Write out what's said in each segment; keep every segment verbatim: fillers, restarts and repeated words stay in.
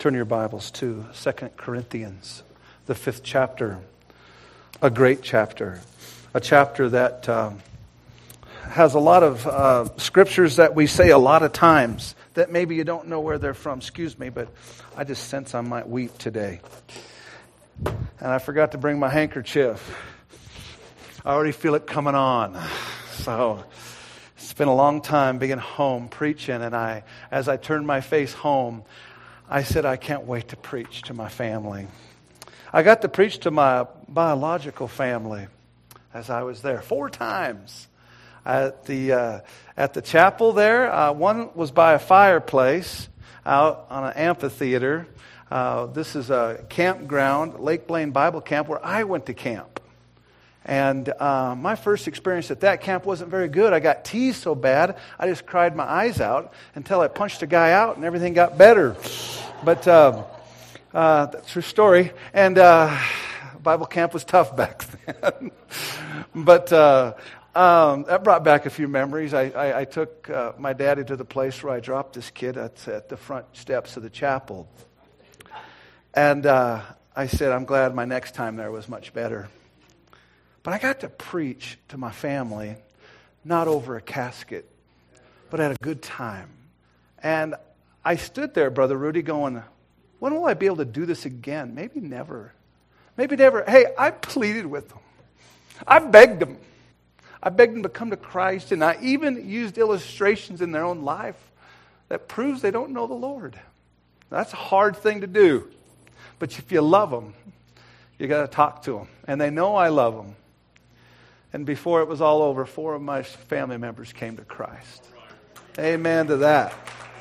Turn your Bibles to Second Corinthians, the fifth chapter. A great chapter. A chapter that um, has a lot of uh, scriptures that we say a lot of times that maybe you don't know where they're from. Excuse me, but I just sense I might weep today. And I forgot to bring my handkerchief. I already feel it coming on. So it's been a long time being home preaching, and I, as I turned my face home, I said, I can't wait to preach to my family. I got to preach to my biological family as I was there four times at the uh, at the chapel there. Uh, one was by a fireplace out on an amphitheater. Uh, this is a campground, Lake Blaine Bible Camp, where I went to camp. And uh, my first experience at that camp wasn't very good. I got teased so bad, I just cried my eyes out until I punched a guy out and everything got better. But uh, uh, that's a true story. And uh, Bible camp was tough back then. but uh, um, that brought back a few memories. I, I, I took uh, my daddy to the place where I dropped this kid at, at the front steps of the chapel. And uh, I said, I'm glad my next time there was much better. But I got to preach to my family, not over a casket, but at a good time. And I stood there, Brother Rudy, going, when will I be able to do this again? Maybe never. Maybe never. Hey, I pleaded with them. I begged them. I begged them to come to Christ, and I even used illustrations in their own life that proves they don't know the Lord. That's a hard thing to do. But if you love them, you got to talk to them. And they know I love them. And before it was all over, four of my family members came to Christ. Amen to that.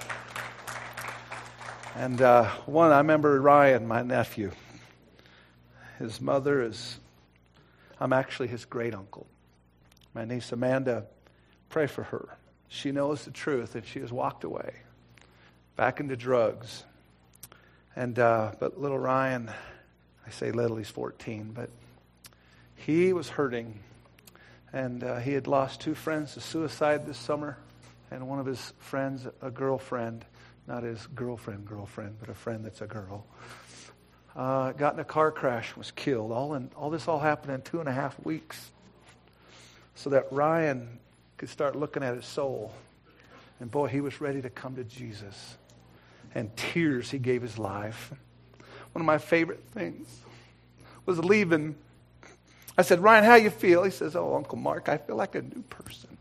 And uh, one, I remember Ryan, my nephew. His mother is, I'm actually his great uncle. My niece Amanda, pray for her. She knows the truth, and she has walked away, back into drugs. And uh, but little Ryan, I say little, he's fourteen, but he was hurting. And uh, he had lost two friends to suicide this summer. And one of his friends, a girlfriend, not his girlfriend, girlfriend, but a friend that's a girl, uh, got in a car crash and was killed. All in, all this all happened in two and a half weeks. So that Ryan could start looking at his soul. And boy, he was ready to come to Jesus. And tears, he gave his life. One of my favorite things was leaving. I said, Ryan, how you feel? He says, oh, Uncle Mark, I feel like a new person.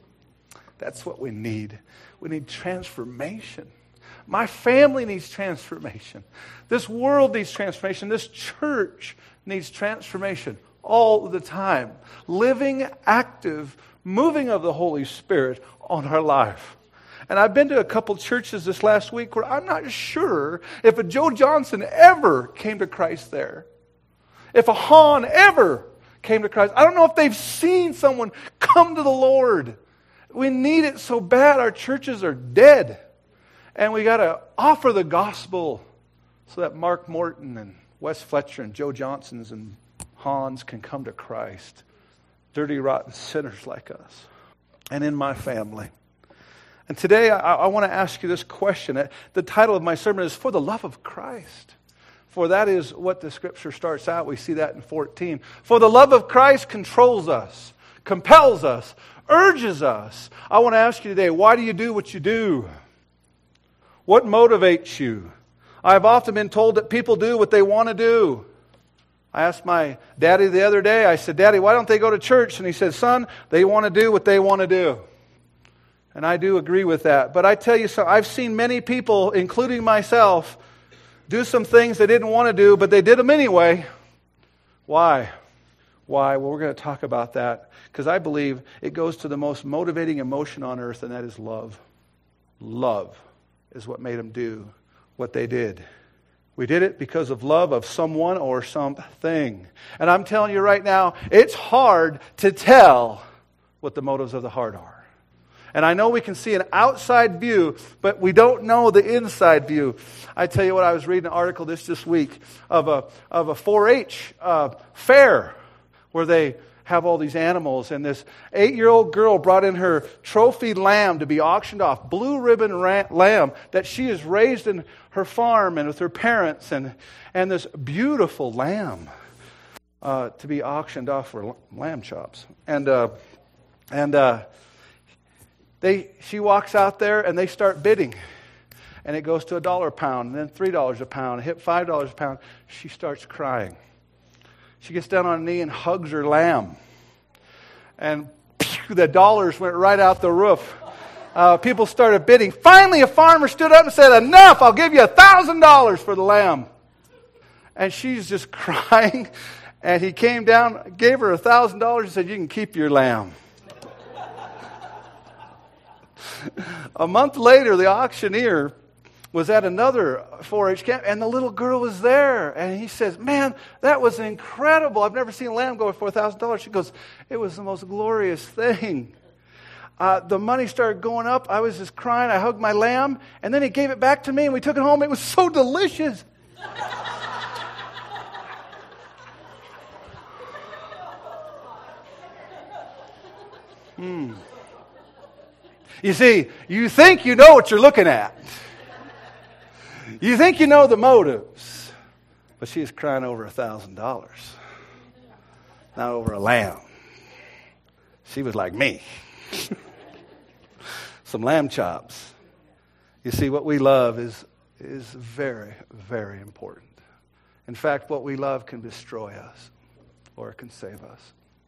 That's what we need. We need transformation. My family needs transformation. This world needs transformation. This church needs transformation all the time. Living, active, moving of the Holy Spirit on our life. And I've been to a couple churches this last week where I'm not sure if a Joe Johnson ever came to Christ there. If a Han ever came to Christ. I don't know if they've seen someone come to the Lord. We need it so bad. Our churches are dead. And we got to offer the gospel so that Mark Morton and Wes Fletcher and Joe Johnsons and Hans can come to Christ. Dirty, rotten sinners like us. And in my family. And today I, I want to ask you this question. The title of my sermon is For the Love of Christ. For that is what the scripture starts out. We see that in fourteen. For the love of Christ controls us, compels us, urges us. I want to ask you today, why do you do what you do? What motivates you? I've often been told that people do what they want to do. I asked my daddy the other day, I said, Daddy, why don't they go to church? And he said, son, they want to do what they want to do. And I do agree with that. But I tell you, so I've seen many people, including myself, do some things they didn't want to do, but they did them anyway. Why? Why? Well, we're going to talk about that because I believe it goes to the most motivating emotion on earth, and that is love. Love is what made them do what they did. We did it because of love of someone or something. And I'm telling you right now, it's hard to tell what the motives of the heart are. And I know we can see an outside view, but we don't know the inside view. I tell you what, I was reading an article this this week of a of a four H uh, fair where they have all these animals. And this eight-year-old girl brought in her trophy lamb to be auctioned off, blue ribbon ra- lamb that she has raised in her farm and with her parents, and, and this beautiful lamb uh, to be auctioned off for lamb chops. And uh, and uh, they she walks out there and they start bidding. And it goes to a dollar a pound, and then three dollars a pound, hit five dollars a pound. She starts crying. She gets down on her knee and hugs her lamb. And pew, the dollars went right out the roof. Uh, people started bidding. Finally, a farmer stood up and said, enough, I'll give you a thousand dollars for the lamb. And she's just crying. And he came down, gave her a thousand dollars and said, you can keep your lamb. A month later, the auctioneer was at another four H camp, and the little girl was there. And he says, man, that was incredible. I've never seen a lamb go for four thousand dollars. She goes, it was the most glorious thing. Uh, the money started going up. I was just crying. I hugged my lamb, and then he gave it back to me, and we took it home. It was so delicious. hmm. You see, you think you know what you're looking at. You think you know the motives, but she's crying over a thousand dollars, not over a lamb. She was like me. Some lamb chops. You see, what we love is, is very, very important. In fact, what we love can destroy us, or it can save us.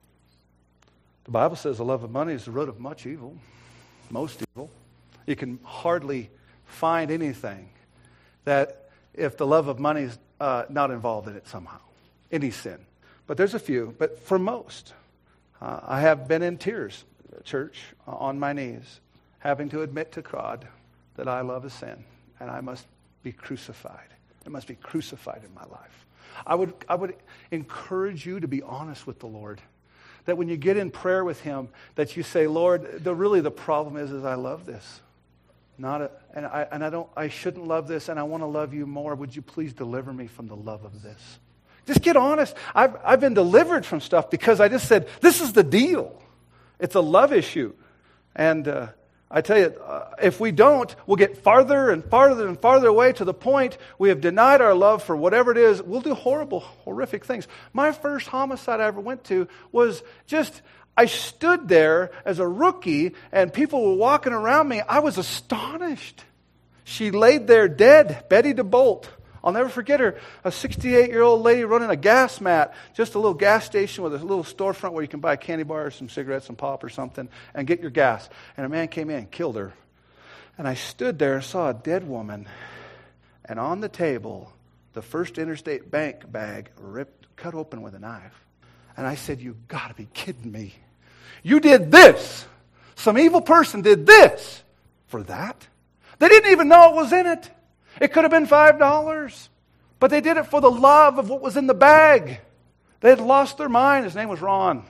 The Bible says the love of money is the root of much evil, most evil. You can hardly find anything that if the love of money is uh, not involved in it somehow, any sin. But there's a few. But for most, uh, I have been in tears, church, uh, on my knees, having to admit to God that I love a sin and I must be crucified. It must be crucified in my life. I would, I would encourage you to be honest with the Lord. That when you get in prayer with Him, that you say, Lord, the, really the problem is, is I love this. Not a, and I and I don't I shouldn't love this, and I want to love you more. Would you please deliver me from the love of this? Just get honest. I've I've been delivered from stuff because I just said, this is the deal. It's a love issue. And uh, I tell you, uh, if we don't, we'll get farther and farther and farther away to the point we have denied our love for whatever it is. We'll do horrible, horrific things. My first homicide I ever went to was just, I stood there as a rookie and people were walking around me. I was astonished. She laid there dead, Betty DeBolt. I'll never forget her, a sixty-eight-year-old lady running a gas mat, just a little gas station with a little storefront where you can buy candy bars, some cigarettes, some pop or something, and get your gas. And a man came in and killed her. And I stood there and saw a dead woman, and on the table, the First Interstate Bank bag ripped, cut open with a knife. And I said, you got to be kidding me. You did this. Some evil person did this for that. They didn't even know it was in it. It could have been five dollars. But they did it for the love of what was in the bag. They had lost their mind. His name was Ron.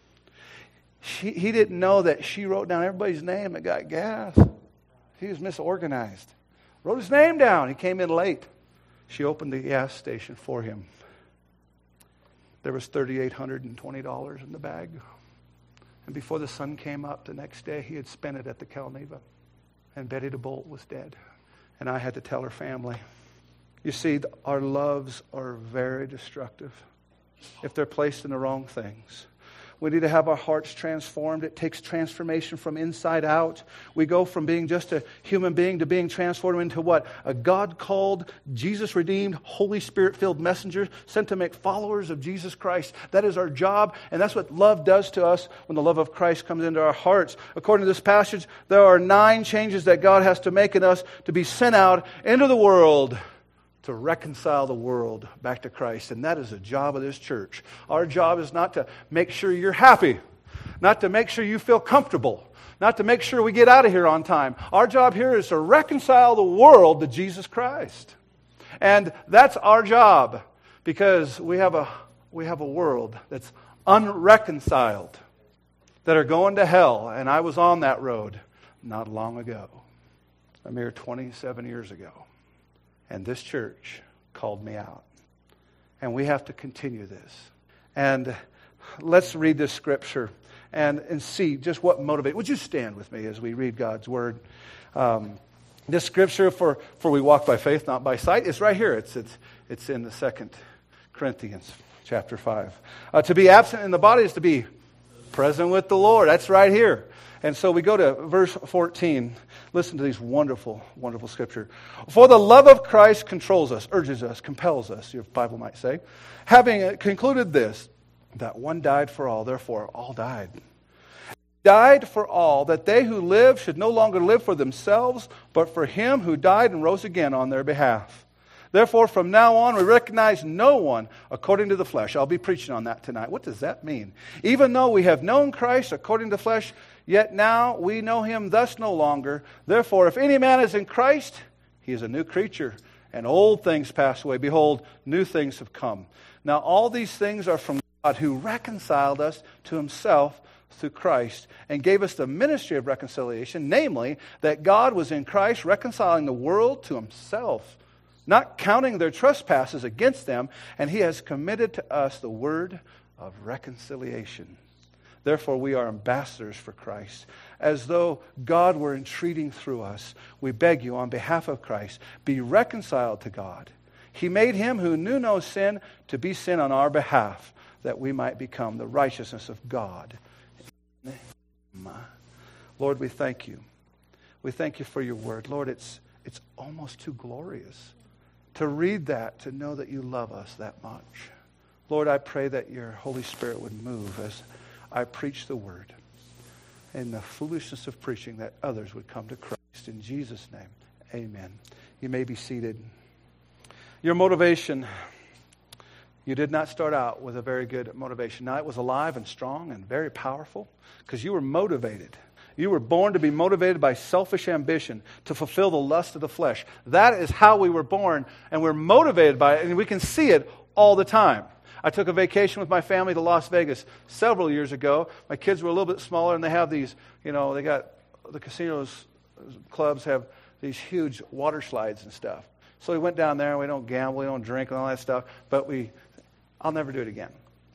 She, he didn't know that she wrote down everybody's name that got gas. He was misorganized. Wrote his name down. He came in late. She opened the gas station for him. There was three thousand eight hundred twenty dollars in the bag. And before the sun came up the next day, he had spent it at the Calneva. And Betty DeBolt was dead. And I had to tell her family. You see, our loves are very destructive if they're placed in the wrong things. We need to have our hearts transformed. It takes transformation from inside out. We go from being just a human being to being transformed into what? A God-called, Jesus-redeemed, Holy Spirit-filled messenger sent to make followers of Jesus Christ. That is our job, and that's what love does to us when the love of Christ comes into our hearts. According to this passage, there are nine changes that God has to make in us to be sent out into the world to reconcile the world back to Christ. And that is the job of this church. Our job is not to make sure you're happy, not to make sure you feel comfortable, not to make sure we get out of here on time. Our job here is to reconcile the world to Jesus Christ. And that's our job because we have a we have a world that's unreconciled, that are going to hell. And I was on that road not long ago, a mere twenty-seven years ago. And this church called me out. And we have to continue this. And let's read this scripture and, and see just what motivates. Would you stand with me as we read God's word? Um, this scripture, for, for we walk by faith, not by sight, is right here. It's, it's, it's in the Second Corinthians chapter five. Uh, to be absent in the body is to be present with the Lord. That's right here. And so we go to verse fourteen. Listen to these wonderful, wonderful scripture. For the love of Christ controls us, urges us, compels us, your Bible might say. Having concluded this, that one died for all, therefore all died. Died for all, that they who live should no longer live for themselves, but for him who died and rose again on their behalf. Therefore, from now on, we recognize no one according to the flesh. I'll be preaching on that tonight. What does that mean? Even though we have known Christ according to the flesh, yet now we know him thus no longer. Therefore, if any man is in Christ, he is a new creature, and old things pass away. Behold, new things have come. Now, all these things are from God, who reconciled us to himself through Christ and gave us the ministry of reconciliation, namely, that God was in Christ reconciling the world to himself, not counting their trespasses against them, and he has committed to us the word of reconciliation. Therefore, we are ambassadors for Christ, as though God were entreating through us. We beg you, on behalf of Christ, be reconciled to God. He made him who knew no sin to be sin on our behalf, that we might become the righteousness of God. Lord, we thank you. We thank you for your word. Lord, it's it's almost too glorious to read that, to know that you love us that much. Lord, I pray that your Holy Spirit would move as I preach the word, in the foolishness of preaching, that others would come to Christ. In Jesus' name, amen. You may be seated. Your motivation, you did not start out with a very good motivation. Now, it was alive and strong and very powerful because you were motivated. You were born to be motivated by selfish ambition, to fulfill the lust of the flesh. That is how we were born, and we're motivated by it, and we can see it all the time. I took a vacation with my family to Las Vegas several years ago. My kids were a little bit smaller, and they have these, you know, they got, the casinos, clubs have these huge water slides and stuff. So we went down there, and we don't gamble, we don't drink, and all that stuff, but we, I'll never do it again.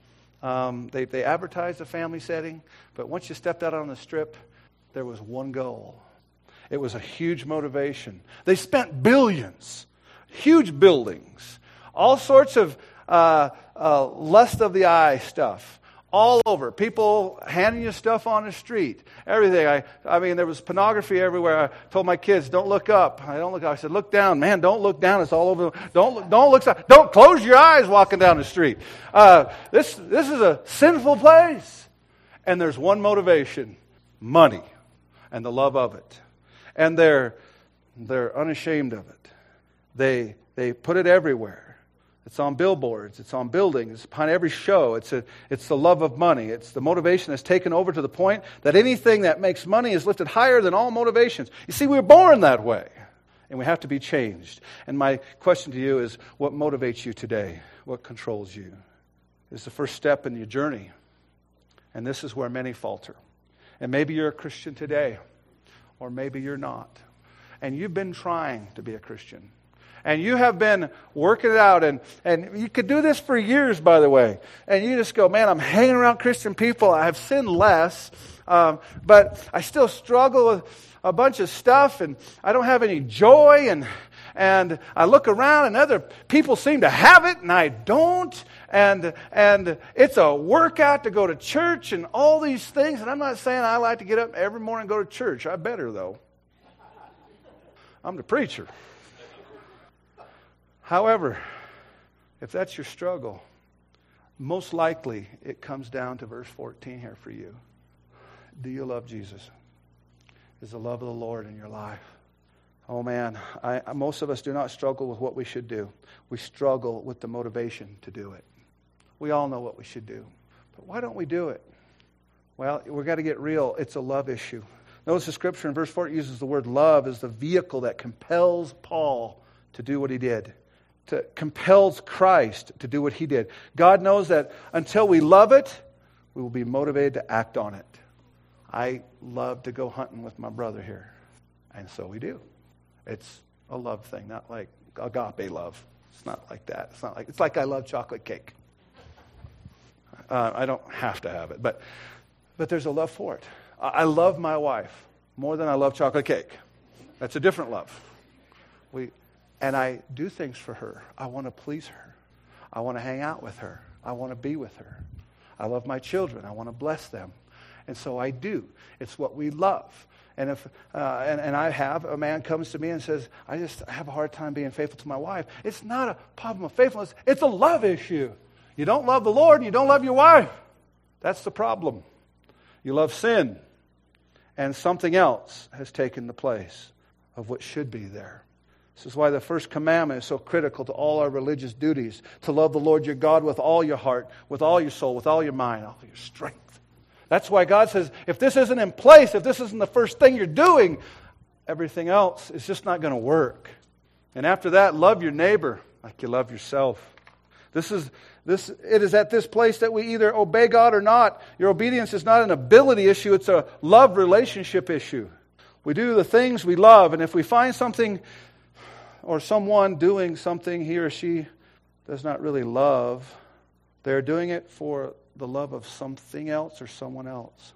Um, they, they advertised a family setting, but once you stepped out on the strip, there was one goal. It was a huge motivation. They spent billions, huge buildings, all sorts of uh, uh, lust of the eye stuff, all over. People handing you stuff on the street, everything. I, I mean, there was pornography everywhere. I told my kids, "Don't look up." I don't look up. I said, "Look down, man. Don't look down. It's all over. Don't look, don't look. Don't close your eyes walking down the street. Uh, this this is a sinful place." And there's one motivation: money. And the love of it. And they're they're unashamed of it. They they put it everywhere. It's on billboards, it's on buildings, it's upon every show. It's a it's the love of money. It's the motivation that's taken over to the point that anything that makes money is lifted higher than all motivations. You see, we were born that way. And we have to be changed. And my question to you is, what motivates you today? What controls you? It's the first step in your journey. And this is where many falter. And maybe you're a Christian today, or maybe you're not. And you've been trying to be a Christian. And you have been working it out. And, and you could do this for years, by the way. And you just go, man, I'm hanging around Christian people. I have sinned less. Um, but I still struggle with a bunch of stuff. And I don't have any joy. And And I look around and other people seem to have it and I don't. And and it's a workout to go to church and all these things. And I'm not saying I like to get up every morning and go to church. I better, though. I'm the preacher. However, if that's your struggle, most likely it comes down to verse fourteen here for you. Do you love Jesus? Is the love of the Lord in your life? Oh man, I, most of us do not struggle with what we should do. We struggle with the motivation to do it. We all know what we should do. But why don't we do it? Well, we've got to get real. It's a love issue. Notice the scripture in verse four, it uses the word love as the vehicle that compels Paul to do what he did. To compels Christ to do what he did. God knows that until we love it, we will be motivated to act on it. I love to go hunting with my brother here. And so we do. It's a love thing, not like agape love. It's not like that. It's not like it's like I love chocolate cake. Uh, I don't have to have it, but but there's a love for it. I, I love my wife more than I love chocolate cake. That's a different love. We, and I do things for her. I want to please her. I want to hang out with her. I want to be with her. I love my children. I want to bless them. And so I do. It's what we love. And if uh, and, and I have, a man comes to me and says, I just have a hard time being faithful to my wife. It's not a problem of faithfulness. It's a love issue. You don't love the Lord and you don't love your wife. That's the problem. You love sin. And something else has taken the place of what should be there. This is why the first commandment is so critical to all our religious duties. To love the Lord your God with all your heart, with all your soul, with all your mind, all your strength. That's why God says, if this isn't in place, if this isn't the first thing you're doing, everything else is just not going to work. And after that, love your neighbor like you love yourself. This is this. It is at this place that we either obey God or not. Your obedience is not an ability issue, it's a love relationship issue. We do the things we love, and if we find something or someone doing something he or she does not really love, they're doing it for the love of something else or someone else.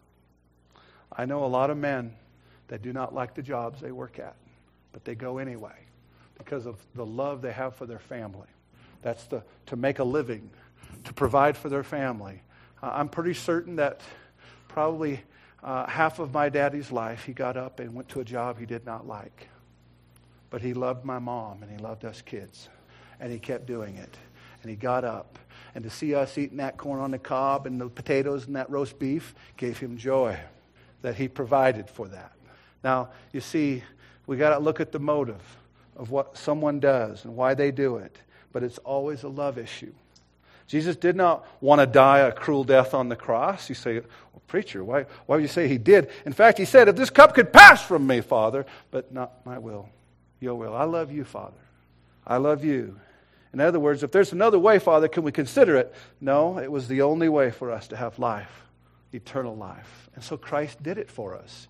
I know a lot of men that do not like the jobs they work at, but they go anyway because of the love they have for their family. That's the to make a living, to provide for their family. Uh, I'm pretty certain that probably uh, half of my daddy's life, he got up and went to a job he did not like. But he loved my mom and he loved us kids. And he kept doing it. And he got up. And to see us eating that corn on the cob and the potatoes and that roast beef gave him joy that he provided for that. Now, you see, we got to look at the motive of what someone does and why they do it. But it's always a love issue. Jesus did not want to die a cruel death on the cross. You say, well, preacher, why, why would you say he did? In fact, he said, if this cup could pass from me, Father, but not my will, your will. I love you, Father. I love you. In other words, if there's another way, Father, can we consider it? No, it was the only way for us to have life, eternal life. And so Christ did it for us.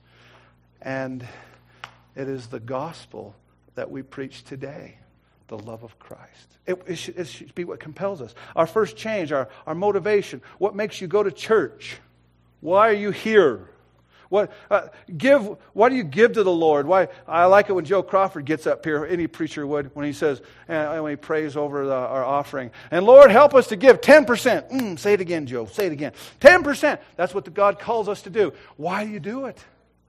And it is the gospel that we preach today. The love of Christ. It, it, should, it should be what compels us. Our first change, our, our motivation. What makes you go to church? Why are you here? What uh, give? Why do you give to the Lord? Why? I like it when Joe Crawford gets up here, any preacher would, when he says, and when he prays over the, our offering. And Lord, help us to give ten percent. Mm, say it again, Joe. Say it again. ten percent. That's what the God calls us to do. Why do you do it?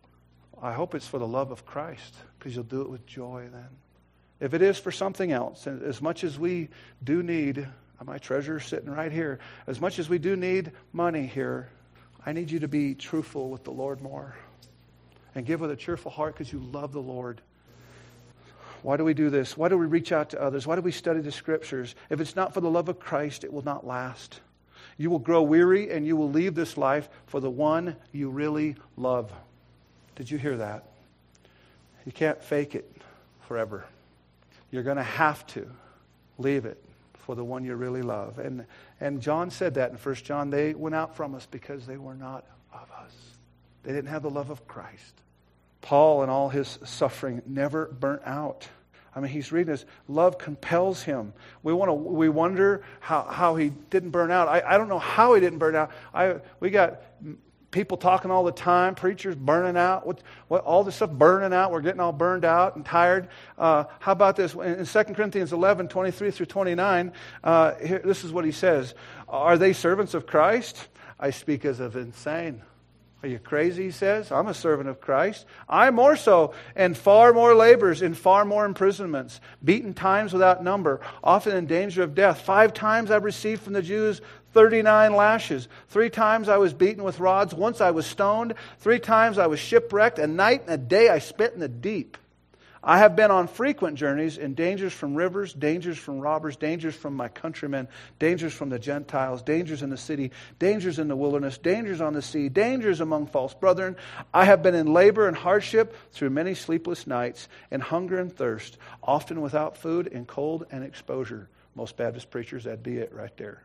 I hope it's for the love of Christ, because you'll do it with joy then. If it is for something else, and as much as we do need, my treasure sitting right here, as much as we do need money here, I need you to be truthful with the Lord more. And give with a cheerful heart because you love the Lord. Why do we do this? Why do we reach out to others? Why do we study the Scriptures? If it's not for the love of Christ, it will not last. You will grow weary and you will leave this life for the one you really love. Did you hear that? You can't fake it forever. You're going to have to leave it for the one you really love. And and John said that in First John. They went out from us because they were not of us. They didn't have the love of Christ. Paul and all his suffering never burnt out. I mean, he's reading this. Love compels him. We want to. We wonder how, how he didn't burn out. I, I don't know how he didn't burn out. I we got people talking all the time, preachers burning out, what, what, all this stuff burning out. We're getting all burned out and tired. Uh, how about this? In Second Corinthians eleven, twenty-three through twenty-nine, uh, here, this is what he says. Are they servants of Christ? I speak as of insane. Are you crazy, he says? I'm a servant of Christ. I more so, and far more labors, in far more imprisonments, beaten times without number, often in danger of death. Five times I've received from the Jews thirty-nine lashes. Three times I was beaten with rods. Once I was stoned. Three times I was shipwrecked. A night and a day I spent in the deep. I have been on frequent journeys in dangers from rivers, dangers from robbers, dangers from my countrymen, dangers from the Gentiles, dangers in the city, dangers in the wilderness, dangers on the sea, dangers among false brethren. I have been in labor and hardship through many sleepless nights, and hunger and thirst, often without food, and cold and exposure. Most Baptist preachers, that'd be it right there.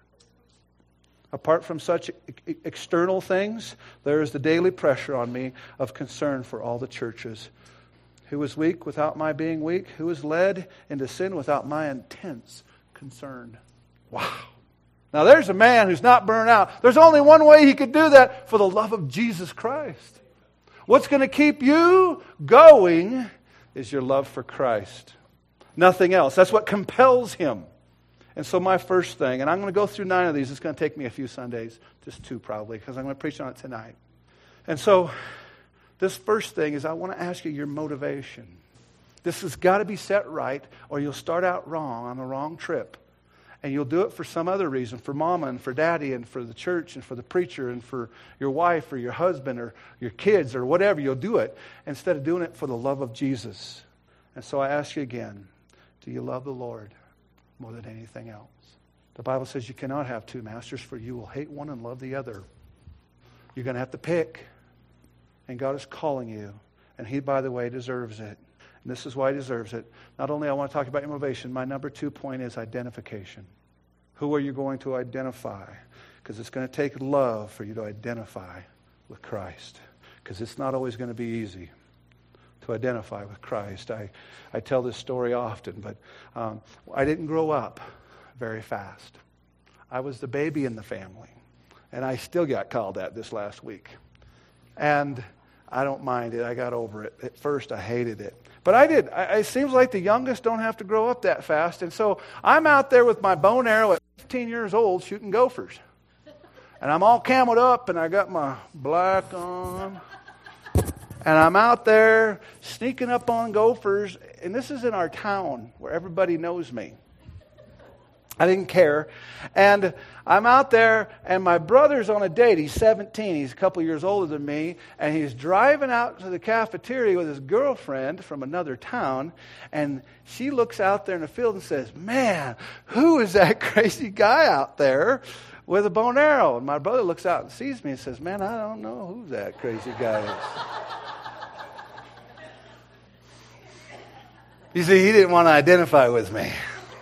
Apart from such external things, there is the daily pressure on me of concern for all the churches. Who is weak without my being weak? Who is led into sin without my intense concern? Wow. Now there's a man who's not burned out. There's only one way he could do that, for the love of Jesus Christ. What's going to keep you going is your love for Christ. Nothing else. That's what compels him. And so my first thing, and I'm going to go through nine of these. It's going to take me a few Sundays, just two probably, because I'm going to preach on it tonight. And so this first thing is I want to ask you your motivation. This has got to be set right, or you'll start out wrong on the wrong trip. And you'll do it for some other reason, for mama and for daddy and for the church and for the preacher and for your wife or your husband or your kids or whatever. You'll do it instead of doing it for the love of Jesus. And so I ask you again, do you love the Lord more than anything else? The Bible says you cannot have two masters, for you will hate one and love the other. You're going to have to pick. And God is calling you. And He, by the way, deserves it. And this is why He deserves it. Not only I want to talk about motivation, my number two point is identification. Who are you going to identify? Because it's going to take love for you to identify with Christ. Because it's not always going to be easy to identify with Christ. I, I tell this story often, but um, I didn't grow up very fast. I was the baby in the family. And I still got called that this last week. And I don't mind it. I got over it. At first, I hated it. But I did. I, it seems like the youngest don't have to grow up that fast. And so I'm out there with my bow and arrow at fifteen years old shooting gophers. And I'm all camoed up and I got my black on. And I'm out there sneaking up on gophers. And this is in our town where everybody knows me. I didn't care. And I'm out there, and my brother's on a date. He's seventeen. He's a couple years older than me. And he's driving out to the cafeteria with his girlfriend from another town. And she looks out there in the field and says, "Man, who is that crazy guy out there with a bow and arrow?" And my brother looks out and sees me and says, "Man, I don't know who that crazy guy is." You see, he didn't want to identify with me.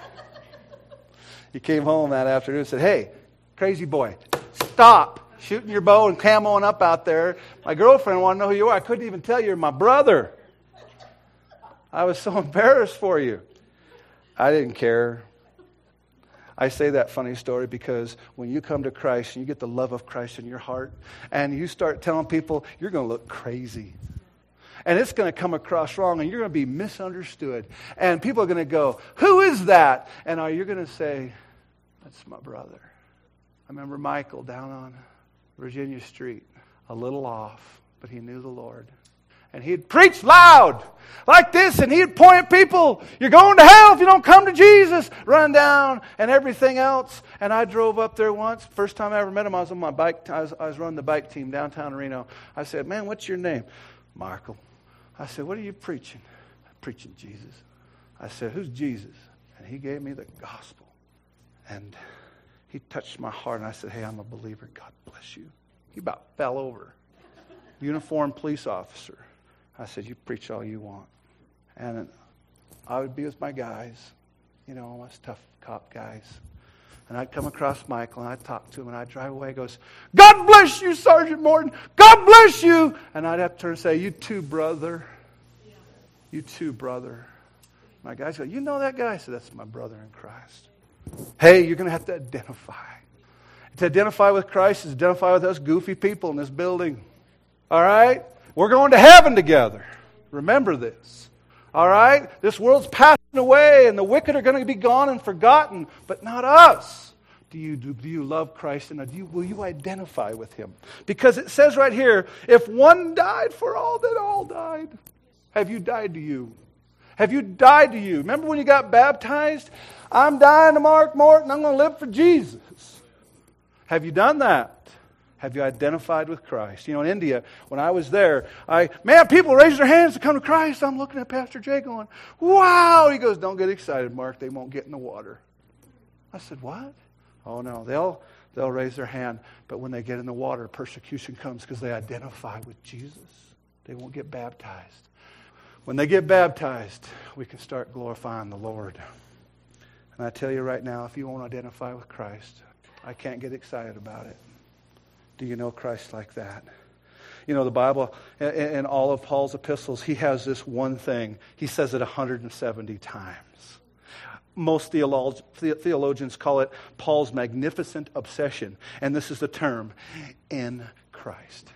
He came home that afternoon and said, "Hey, crazy boy, stop shooting your bow and camoing up out there. My girlfriend wanted to know who you are. I couldn't even tell you're my brother. I was so embarrassed for you." I didn't care. I say that funny story because when you come to Christ and you get the love of Christ in your heart and you start telling people, you're going to look crazy. And it's going to come across wrong, and you're going to be misunderstood. And people are going to go, "Who is that?" And are you going to say, "That's my brother." I remember Michael down on Virginia Street, a little off, but he knew the Lord. And he'd preach loud like this, and he'd point at people, "You're going to hell if you don't come to Jesus." Run down and everything else. And I drove up there once. First time I ever met him, I was on my bike. I was, I was running the bike team downtown Reno. I said, "Man, what's your name?" "Michael." I said, "What are you preaching?" "I'm preaching Jesus." I said, "Who's Jesus?" And he gave me the gospel. And he touched my heart. And I said, "Hey, I'm a believer. God bless you." He about fell over. Uniformed police officer. I said, "You preach all you want." And I would be with my guys, you know, my tough cop guys. And I'd come across Michael, and I'd talk to him, and I'd drive away. He goes, "God bless you, Sergeant Morton. God bless you." And I'd have to turn and say, "You too, brother. You too, brother." My guys go, "You know that guy?" I said, "That's my brother in Christ." Hey, you're going to have to identify. To identify with Christ is to identify with us goofy people in this building. All right? We're going to heaven together. Remember this. All right? This world's passing away, and the wicked are going to be gone and forgotten, but not us. Do you, do, do you love Christ, and do you, will you identify with Him? Because it says right here, if one died for all, then all died. Have you died to you? Have you died to you? Remember when you got baptized? I'm dying to Mark Morton. I'm going to live for Jesus. Have you done that? Have you identified with Christ? You know, in India, when I was there, I man, people raised their hands to come to Christ. I'm looking at Pastor Jay going, "Wow." He goes, "Don't get excited, Mark. They won't get in the water." I said, "What?" "Oh, no. They'll, they'll raise their hand. But when they get in the water, persecution comes because they identify with Jesus. They won't get baptized. When they get baptized, we can start glorifying the Lord." And I tell you right now, if you won't identify with Christ, I can't get excited about it. Do you know Christ like that? You know, the Bible, in all of Paul's epistles, he has this one thing. He says it one hundred seventy times. most theolog- theologians call it Paul's magnificent obsession. And this is the term, in Christ.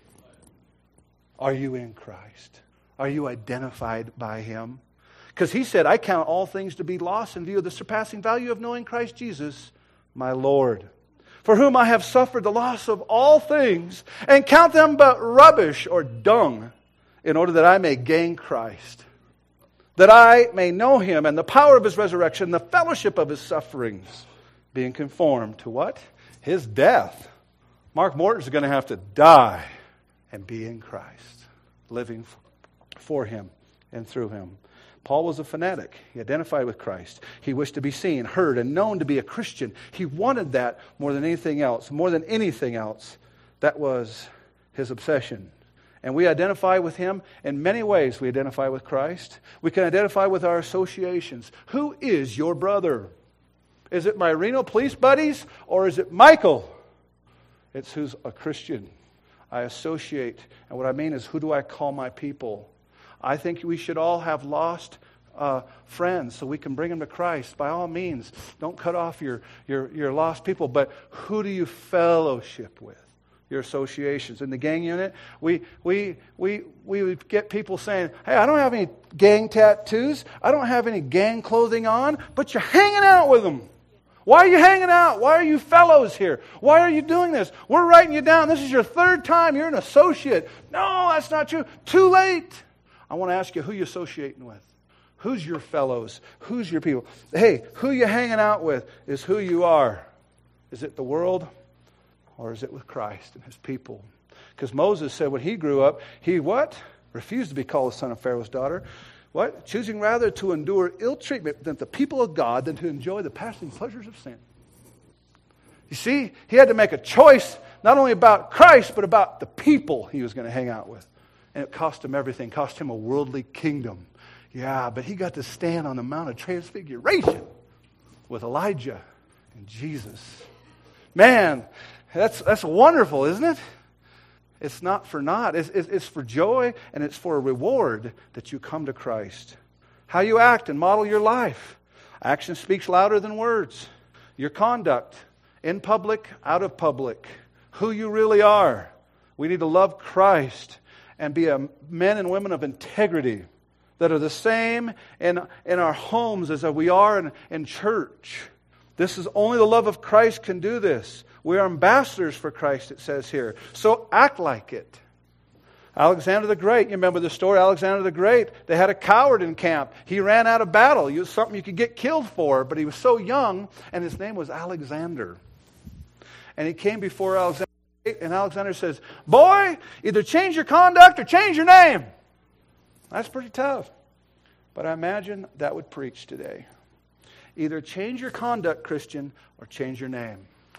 Are you in Christ? Are you identified by Him? Because he said, I count all things to be lost in view of the surpassing value of knowing Christ Jesus, my Lord, for whom I have suffered the loss of all things, and count them but rubbish or dung, in order that I may gain Christ, that I may know Him and the power of His resurrection, the fellowship of His sufferings, being conformed to what? His death. Mark Morton's going to have to die and be in Christ, living for Him and through Him. Paul was a fanatic. He identified with Christ. He wished to be seen, heard, and known to be a Christian. He wanted that more than anything else. More than anything else, that was his obsession. And we identify with Him in many ways. We identify with Christ. We can identify with our associations. Who is your brother? Is it my Reno police buddies, or is it Michael? It's who's a Christian. I associate. And what I mean is, who do I call my people? I think we should all have lost uh, friends so we can bring them to Christ. By all means, don't cut off your, your, your lost people. But who do you fellowship with? Your associations. In the gang unit, we we we we would get people saying, hey, I don't have any gang tattoos. I don't have any gang clothing on, but you're hanging out with them. Why are you hanging out? Why are you fellows here? Why are you doing this? We're writing you down. This is your third time. You're an associate. No, that's not true. Too late. I want to ask you, who you associating with? Who's your fellows? Who's your people? Hey, who you hanging out with is who you are. Is it the world, or is it with Christ and His people? Because Moses said when he grew up, he what? Refused to be called the son of Pharaoh's daughter. What? Choosing rather to endure ill treatment than the people of God than to enjoy the passing pleasures of sin. You see, he had to make a choice not only about Christ, but about the people he was going to hang out with. And it cost him everything. Cost him a worldly kingdom. Yeah, but he got to stand on the Mount of Transfiguration with Elijah and Jesus. Man, that's that's wonderful, isn't it? It's not for naught. It's, it's, it's for joy, and it's for a reward that you come to Christ. How you act and model your life. Action speaks louder than words. Your conduct, in public, out of public. Who you really are. We need to love Christ and be a men and women of integrity that are the same in, in our homes as we are in, in church. This is only the love of Christ can do this. We are ambassadors for Christ, it says here. So act like it. Alexander the Great, you remember the story, Alexander the Great, they had a coward in camp. He ran out of battle. It was something you could get killed for, but he was so young, and his name was Alexander. And he came before Alexander. And Alexander says, boy, either change your conduct or change your name. That's pretty tough. But I imagine that would preach today. Either change your conduct, Christian, or change your name.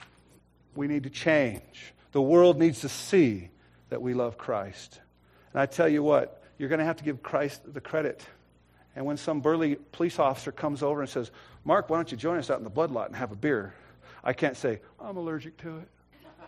We need to change. The world needs to see that we love Christ. And I tell you what, you're going to have to give Christ the credit. And when some burly police officer comes over and says, Mark, why don't you join us out in the blood lot and have a beer? I can't say, I'm allergic to it.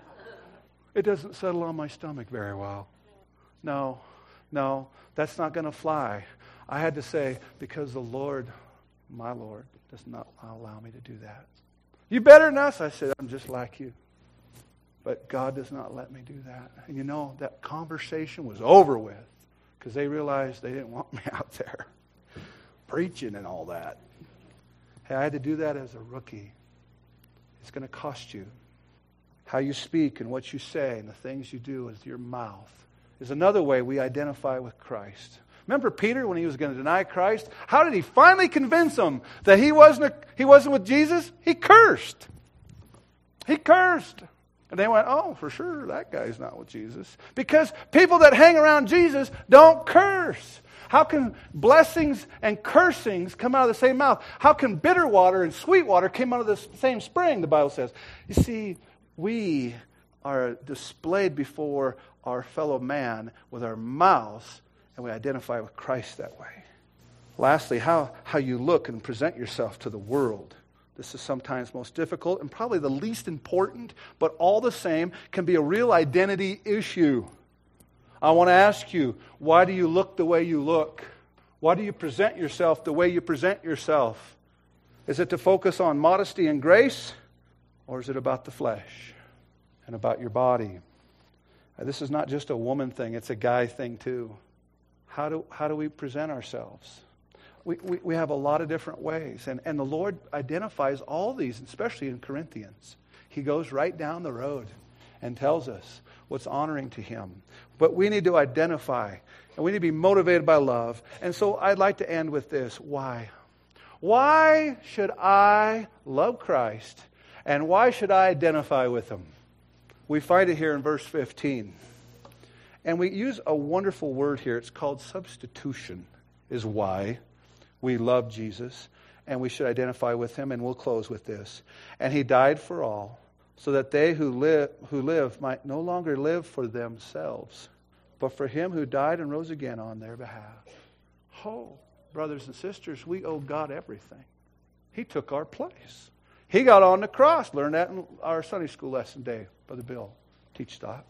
It doesn't settle on my stomach very well. No, no, that's not going to fly. I had to say, because the Lord, my Lord, does not allow me to do that. You better than us. I said, I'm just like you. But God does not let me do that. And you know, that conversation was over with because they realized they didn't want me out there preaching and all that. Hey, I had to do that as a rookie. It's going to cost you. How you speak and what you say and the things you do with your mouth is another way we identify with Christ. Remember Peter when he was going to deny Christ? How did he finally convince them that he wasn't a, he wasn't with Jesus? He cursed. He cursed. And they went, oh, for sure, that guy's not with Jesus. Because people that hang around Jesus don't curse. How can blessings and cursings come out of the same mouth? How can bitter water and sweet water come out of the same spring, the Bible says? You see, we are displayed before our fellow man with our mouths, and we identify with Christ that way. Lastly, how, how you look and present yourself to the world. This is sometimes most difficult and probably the least important, but all the same can be a real identity issue. I want to ask you, why do you look the way you look? Why do you present yourself the way you present yourself? Is it to focus on modesty and grace? Or is it about the flesh and about your body? This is not just a woman thing, it's a guy thing too. How do, how do we present ourselves? We, we, we have a lot of different ways. And, and the Lord identifies all these, especially in Corinthians. He goes right down the road and tells us what's honoring to Him. But we need to identify, and we need to be motivated by love. And so I'd like to end with this. Why? Why should I love Christ? And why should I identify with Him? We find it here in verse fifteen. And we use a wonderful word here. It's called substitution, is why we love Jesus. And we should identify with Him. And we'll close with this. And He died for all, so that they who live, who live might no longer live for themselves, but for Him who died and rose again on their behalf. Oh, brothers and sisters, we owe God everything. He took our place. He got on the cross. Learned that in our Sunday school lesson day. Brother Bill, teach thoughts.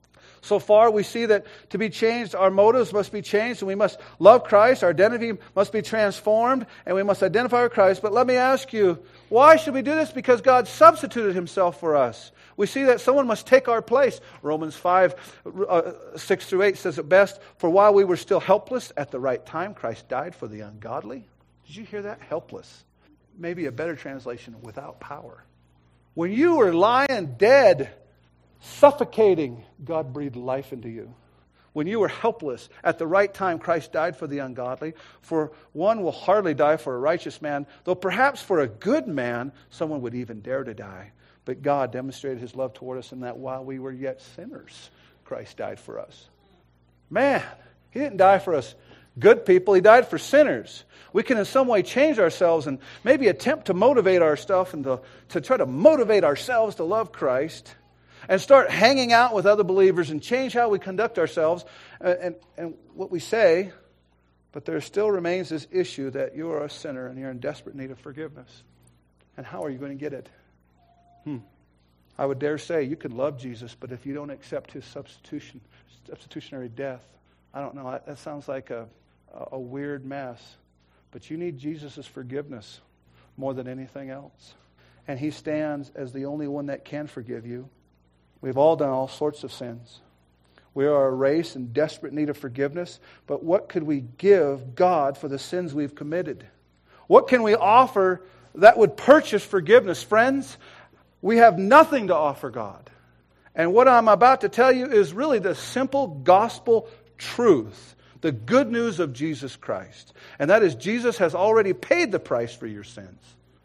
So far, we see that to be changed, our motives must be changed, and we must love Christ. Our identity must be transformed, and we must identify with Christ. But let me ask you, why should we do this? Because God substituted Himself for us. We see that someone must take our place. Romans five, uh, six through eight says it best, for while we were still helpless, at the right time, Christ died for the ungodly. Did you hear that? Helpless. Maybe a better translation, without power. When you were lying dead, suffocating, God breathed life into you. When you were helpless, at the right time, Christ died for the ungodly. For one will hardly die for a righteous man, though perhaps for a good man, someone would even dare to die. But God demonstrated His love toward us in that while we were yet sinners, Christ died for us. Man, He didn't die for us good people. He died for sinners. We can in some way change ourselves and maybe attempt to motivate our stuff and to, to try to motivate ourselves to love Christ and start hanging out with other believers and change how we conduct ourselves and, and, and what we say. But there still remains this issue that you are a sinner and you're in desperate need of forgiveness. And how are you going to get it? Hmm. I would dare say you can love Jesus, but if you don't accept His substitution, substitutionary death, I don't know, that sounds like a, a weird mess. But you need Jesus' forgiveness more than anything else. And He stands as the only one that can forgive you. We've all done all sorts of sins. We are a race in desperate need of forgiveness. But what could we give God for the sins we've committed? What can we offer that would purchase forgiveness? Friends, we have nothing to offer God. And what I'm about to tell you is really the simple gospel truth. The good news of Jesus Christ. And that is Jesus has already paid the price for your sins.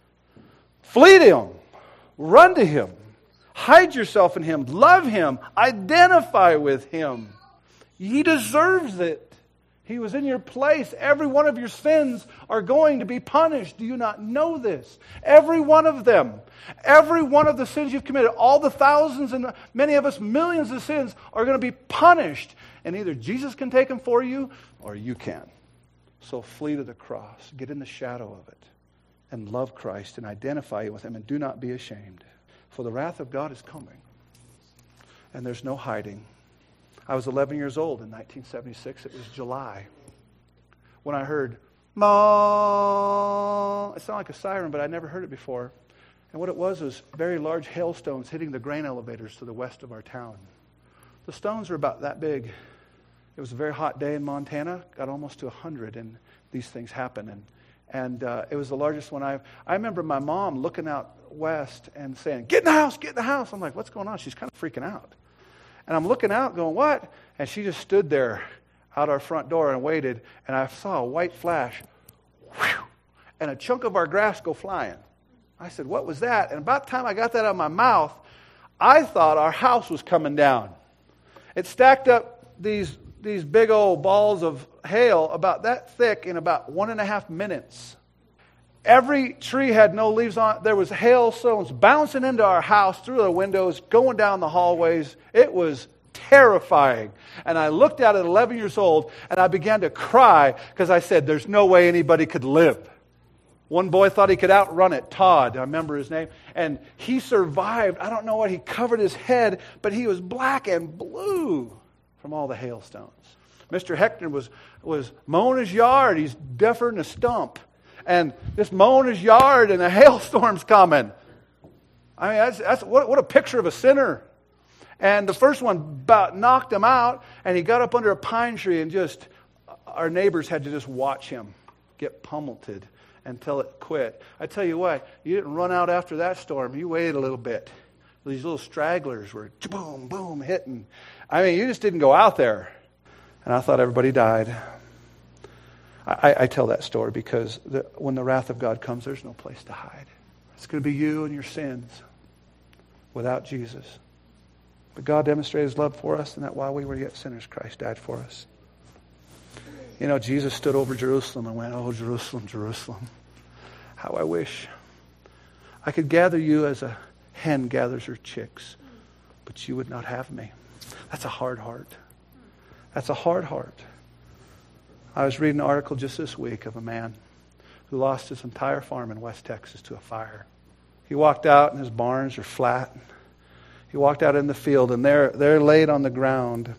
Flee to Him. Run to Him. Hide yourself in Him. Love Him. Identify with Him. He deserves it. He was in your place. Every one of your sins are going to be punished. Do you not know this? Every one of them. Every one of the sins you've committed, all the thousands and many of us millions of sins are going to be punished. And either Jesus can take them for you or you can. So flee to the cross. Get in the shadow of it. And love Christ and identify with Him. And do not be ashamed. For the wrath of God is coming. And there's no hiding. I was eleven years old in nineteen seventy-six. It was July. When I heard, "Ma," it sounded like a siren, but I'd never heard it before. And what it was was very large hailstones hitting the grain elevators to the west of our town. The stones were about that big. It was a very hot day in Montana. Got almost to one hundred, and these things happen. And and uh, it was the largest one I've... I remember my mom looking out west and saying, "Get in the house, get in the house." I'm like, what's going on? She's kind of freaking out. And I'm looking out going, what? And she just stood there out our front door and waited. And I saw a white flash. Whew, and a chunk of our grass go flying. I said, what was that? And about the time I got that out of my mouth, I thought our house was coming down. It stacked up these, these big old balls of hail about that thick in about one and a half minutes. Every tree had no leaves on it. There was hailstones bouncing into our house through the windows, going down the hallways. It was terrifying. And I looked at it at eleven years old, and I began to cry because I said, there's no way anybody could live. One boy thought he could outrun it, Todd, I remember his name. And he survived. I don't know what, he covered his head, but he was black and blue from all the hailstones. Mister Heckner was, was mowing his yard. He's deafer than a stump. and just mowing his yard, and a hailstorm's coming. I mean, that's, that's what, what a picture of a sinner. And the first one about knocked him out, and he got up under a pine tree, and just, our neighbors had to just watch him get pummeled until it quit. I tell you what, you didn't run out after that storm. You waited a little bit. These little stragglers were boom, boom, hitting. I mean, you just didn't go out there. And I thought everybody died. I, I tell that story because the, when the wrath of God comes, there's no place to hide. It's going to be you and your sins without Jesus. But God demonstrated His love for us, and that while we were yet sinners, Christ died for us. You know, Jesus stood over Jerusalem and went, "Oh, Jerusalem, Jerusalem, how I wish I could gather you as a hen gathers her chicks, but you would not have me." That's a hard heart. That's a hard heart. I was reading an article just this week of a man who lost his entire farm in West Texas to a fire. He walked out and his barns are flat. He walked out in the field and there, there laid on the ground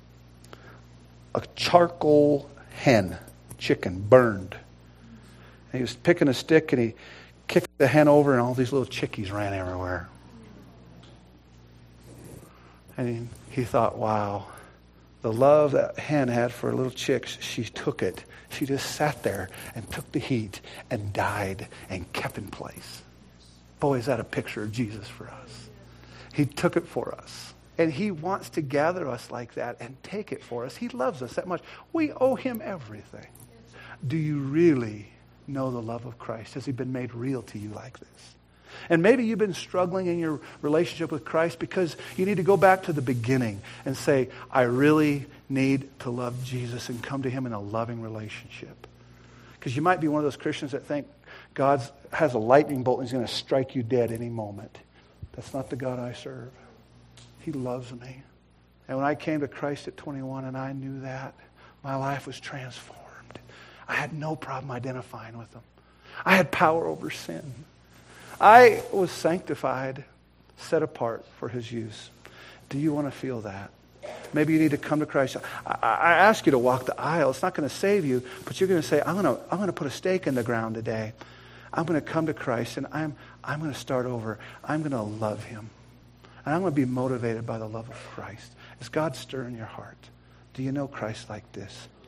a charcoal hen, chicken, burned. And he was picking a stick and he kicked the hen over and all these little chickies ran everywhere. And he, he thought, wow, the love that hen had for little chicks, she took it. She just sat there and took the heat and died and kept in place. Boy, is that a picture of Jesus for us. He took it for us. And He wants to gather us like that and take it for us. He loves us that much. We owe Him everything. Do you really know the love of Christ? Has He been made real to you like this? And maybe you've been struggling in your relationship with Christ because you need to go back to the beginning and say, I really need to love Jesus and come to Him in a loving relationship. Because you might be one of those Christians that think God has a lightning bolt and He's going to strike you dead any moment. That's not the God I serve. He loves me. And when I came to Christ at twenty-one and I knew that, my life was transformed. I had no problem identifying with Him. I had power over sin. I was sanctified, set apart for His use. Do you want to feel that? Maybe you need to come to Christ. I, I ask you to walk the aisle. It's not going to save you, but you're going to say, I'm going to, I'm going to put a stake in the ground today. I'm going to come to Christ, and I'm, I'm going to start over. I'm going to love Him. And I'm going to be motivated by the love of Christ. Is God stirring your heart? Do you know Christ like this?